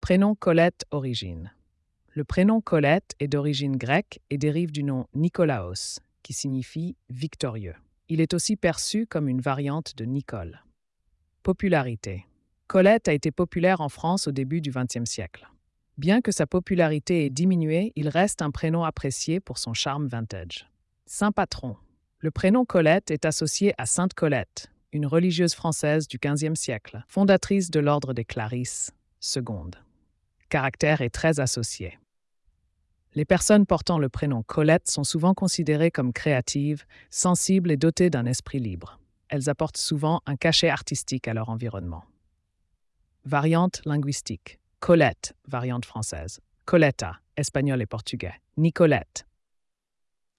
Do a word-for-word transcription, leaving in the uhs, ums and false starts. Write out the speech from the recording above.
Prénom Colette origine. Le prénom Colette est d'origine grecque et dérive du nom Nikolaos, qui signifie victorieux. Il est aussi perçu comme une variante de Nicole. Popularité. Colette a été populaire en France au début du vingtième siècle. Bien que sa popularité ait diminué, il reste un prénom apprécié pour son charme vintage. Saint patron. Le prénom Colette est associé à Sainte Colette, une religieuse française du quinzième siècle, fondatrice de l'ordre des Clarisses, seconde. Caractère est très associé. Les personnes portant le prénom Colette sont souvent considérées comme créatives, sensibles et dotées d'un esprit libre. Elles apportent souvent un cachet artistique à leur environnement. Variante linguistique. Colette, variante française. Coletta, espagnol et portugais. Nicolette,